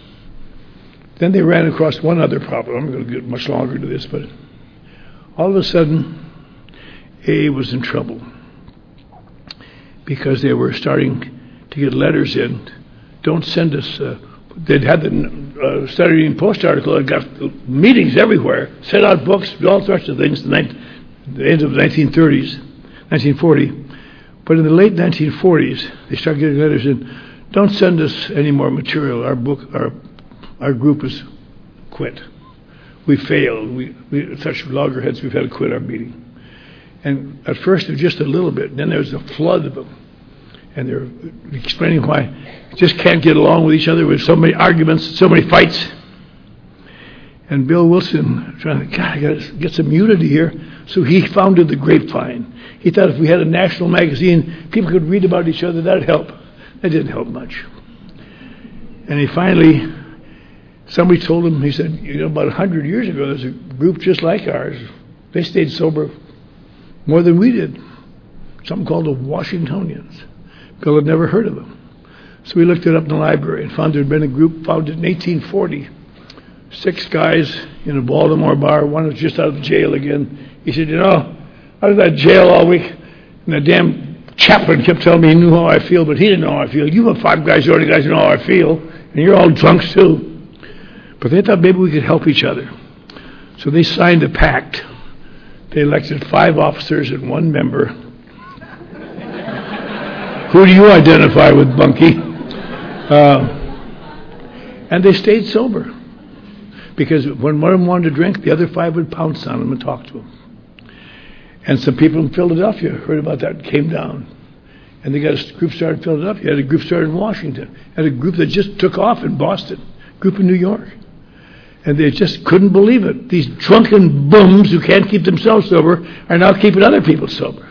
then they ran across one other problem. I'm going to get much longer to this, but all of a sudden, A was in trouble because they were starting to get letters in. Don't send us. Uh, they'd had the uh, Saturday Evening Post article that got meetings everywhere, sent out books, all sorts of things. The, the end of the nineteen thirties, nineteen forty. But in the late nineteen forties, they started getting letters in. Don't send us any more material. Our book, our our group is quit. We failed. We, we such loggerheads. We've had to quit our meeting. And at first, it was just a little bit. And then there was a flood of them. And they're explaining why you just can't get along with each other with so many arguments, so many fights. And Bill Wilson trying to, God, I got to get some unity here. So he founded the Grapevine. He thought if we had a national magazine, people could read about each other, that'd help. That didn't help much. And he finally, somebody told him, he said, you know, about a hundred years ago, there's a group just like ours. They stayed sober more than we did. Something called the Washingtonians. Bill had never heard of them. So we looked it up in the library and found there had been a group founded in eighteen forty. Six guys in a Baltimore bar. One was just out of jail again. He said, you know, I was at jail all week, and the damn chaplain kept telling me he knew how I feel, but he didn't know how I feel. You have five guys, the only guys who know how I feel, and you're all drunks too. But they thought maybe we could help each other. So they signed a pact. They elected five officers and one member. Who do you identify with, Bunky? Uh, and they stayed sober. Because when one of them wanted to drink, the other five would pounce on him and talk to him. And some people in Philadelphia heard about that and came down. And they got a group started in Philadelphia, had a group started in Washington, had a group that just took off in Boston, a group in New York. And they just couldn't believe it. These drunken bums who can't keep themselves sober are now keeping other people sober.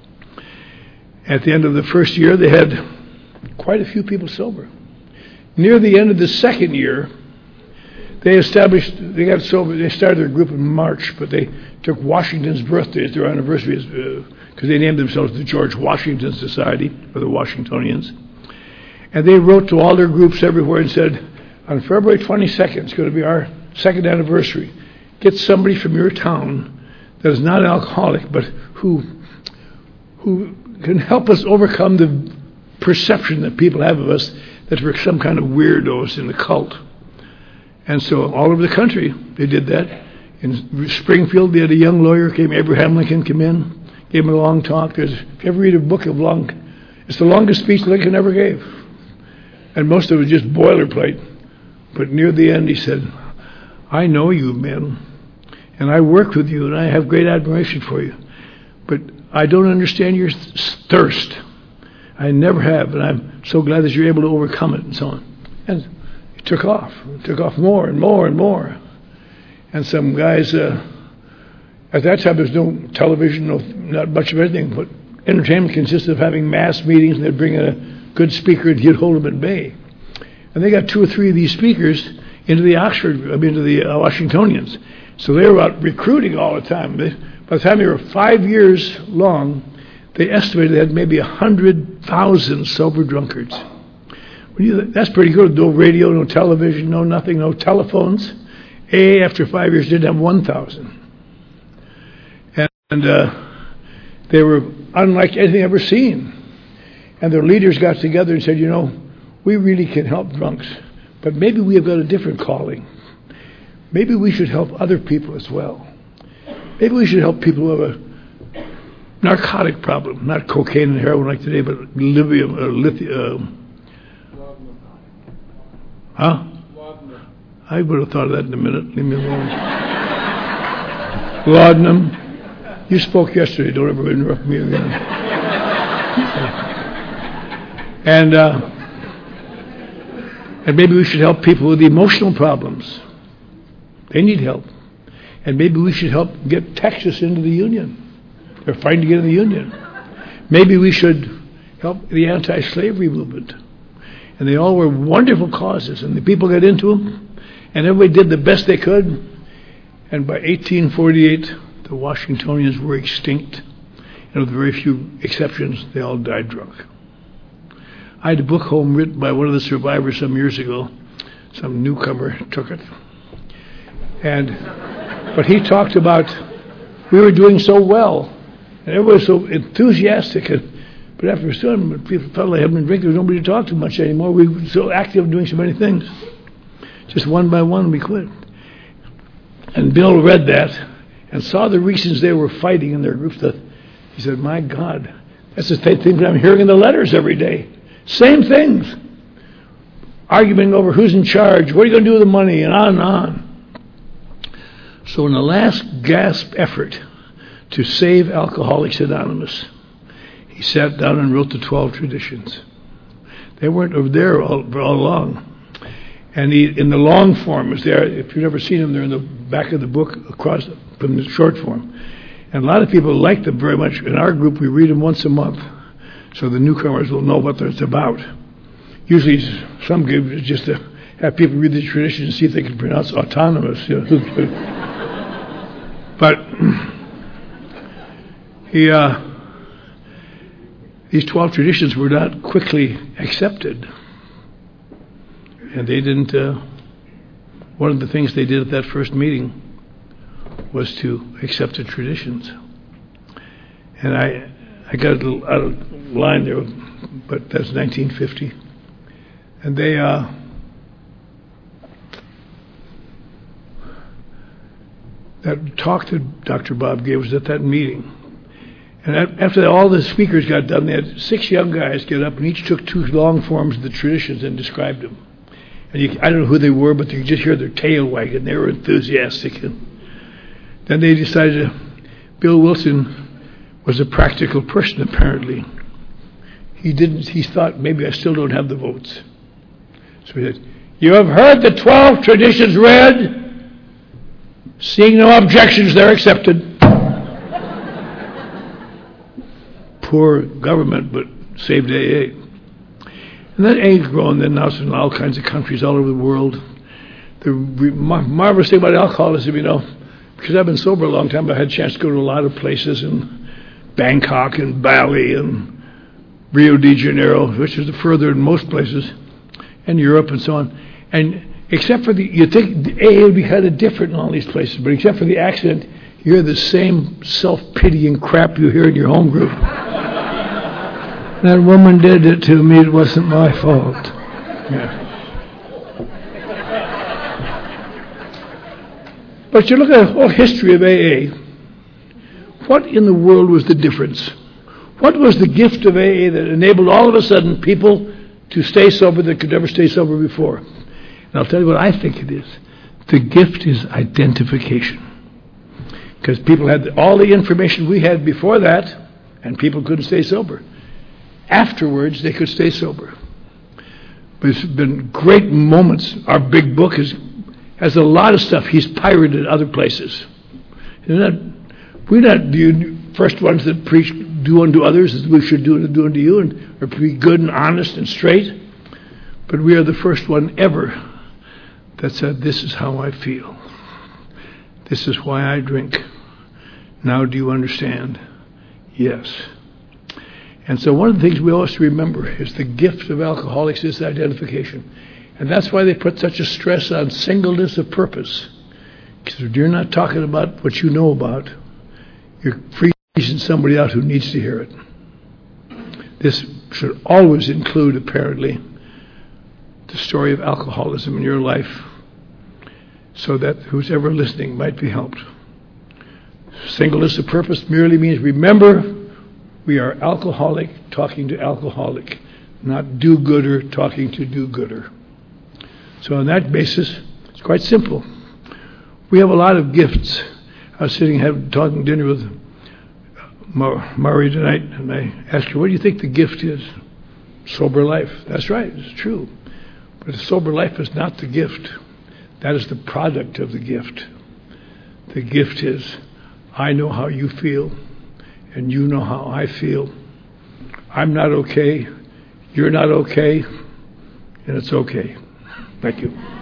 At the end of the first year, they had quite a few people sober. Near the end of the second year, they established, they got sober, they started their group in March, but they took Washington's birthday as their anniversary because uh, they named themselves the George Washington Society, or the Washingtonians. And they wrote to all their groups everywhere and said, on February twenty-second, it's going to be our second anniversary. Get somebody from your town that is not an alcoholic, but who who can help us overcome the perception that people have of us that we're some kind of weirdos in the cult. And so all over the country, they did that. In Springfield, they had a young lawyer came, Abraham Lincoln came in, gave him a long talk. There's, if you ever read a book of long, it's the longest speech Lincoln ever gave. And most of it was just boilerplate. But near the end, he said, I know you men, and I work with you, and I have great admiration for you. But I don't understand your thirst. I never have, and I'm so glad that you're able to overcome it, and so on. And it took off. It took off more and more and more. And some guys, uh, at that time, there's no television, no, not much of anything, but entertainment consisted of having mass meetings, and they'd bring in a good speaker and he'd hold them at bay. And they got two or three of these speakers into the Oxford, I mean, into the uh, Washingtonians. So they were out recruiting all the time. They, by the time they were five years long, they estimated they had maybe one hundred thousand sober drunkards. When you, that's pretty good. No radio, no television, no nothing, no telephones. A A after five years didn't have one thousand. And, and uh, they were unlike anything ever seen. And their leaders got together and said, you know, we really can help drunks, but maybe we have got a different calling. Maybe we should help other people as well. Maybe we should help people who have a narcotic problem, not cocaine and heroin like today, but lithium, uh, lithium. Uh, huh? I would have thought of that in a minute. Leave me alone. Laudanum. You spoke yesterday. Don't ever interrupt me again. and uh, and maybe we should help people with emotional problems. They need help. And maybe we should help get Texas into the Union. They're fighting to get in the Union. Maybe we should help the anti-slavery movement. And they all were wonderful causes, and the people got into them, and everybody did the best they could. And by eighteen forty-eight, the Washingtonians were extinct, and with very few exceptions, they all died drunk. I had a book home written by one of the survivors some years ago. Some newcomer took it. And but he talked about we were doing so well, and everybody was so enthusiastic. And, but after a time, people felt they hadn't been drinking. There was nobody to talk to much anymore. We were so active in doing so many things. Just one by one, we quit. And Bill read that and saw the reasons they were fighting in their groups. That he said, "My God, that's the same thing that I'm hearing in the letters every day. Same things. Arguing over who's in charge, what are you going to do with the money, and on and on." So in the last gasp effort to save Alcoholics Anonymous, he sat down and wrote the twelve traditions. They weren't over there all, all along. And he, in the long form, is there. If you've never seen them, they're in the back of the book across from the short form. And a lot of people like them very much. In our group, we read them once a month, so the newcomers will know what it's about. Usually, some groups is just to have people read the traditions and see if they can pronounce autonomous. You know. But he, uh, these twelve traditions were not quickly accepted. And they didn't, uh, one of the things they did at that first meeting was to accept the traditions. And I I got a little out of line there, but that's nineteen fifty. And they, uh, that talk that Doctor Bob gave was at that meeting. And after all the speakers got done, they had six young guys get up, and each took two long forms of the traditions and described them. And you, I don't know who they were, but you could just hear their tail wagging. They were enthusiastic. And then they decided Bill Wilson was a practical person, apparently. He didn't. He thought, maybe I still don't have the votes. So he said, "You have heard the twelve traditions read. Seeing no objections, they're accepted." Poor government, but saved A A. And that A A's grown. Then now it's in all kinds of countries all over the world. The re- mar- marvelous thing about alcoholism, you know, because I've been sober a long time, I had a chance to go to a lot of places in Bangkok and Bali and Rio de Janeiro, which is further than most places, and Europe and so on. And except for the, you think the A A would be kind of different in all these places, but except for the accident, you hear the same self-pitying crap you hear in your home group. That woman did it to me, it wasn't my fault. Yeah. But you look at the whole history of A A, what in the world was the difference? What was the gift of A A that enabled all of a sudden people to stay sober that could never stay sober before? And I'll tell you what I think it is. The gift is identification. Because people had all the information we had before that, and people couldn't stay sober. Afterwards, they could stay sober. But it's been great moments. Our big book is, has a lot of stuff he's pirated other places. Isn't that, we're not the first ones that preach do unto others as we should do, do unto you, and or be good and honest and straight. But we are the first one ever that said, this is how I feel. This is why I drink. Now do you understand? Yes. And so one of the things we always remember is the gift of alcoholics is identification. And that's why they put such a stress on singleness of purpose. Because if you're not talking about what you know about, you're freezing somebody out who needs to hear it. This should always include, apparently, the story of alcoholism in your life, so that who's ever listening might be helped. Singleness of purpose merely means, remember, we are alcoholic talking to alcoholic, not do-gooder talking to do-gooder. So on that basis, it's quite simple. We have a lot of gifts. I was sitting having talking dinner with Murray tonight, and I asked her, what do you think the gift is? Sober life. That's right, it's true. But a sober life is not the gift. That is the product of the gift. The gift is, I know how you feel, and you know how I feel. I'm not okay, you're not okay, and it's okay. Thank you.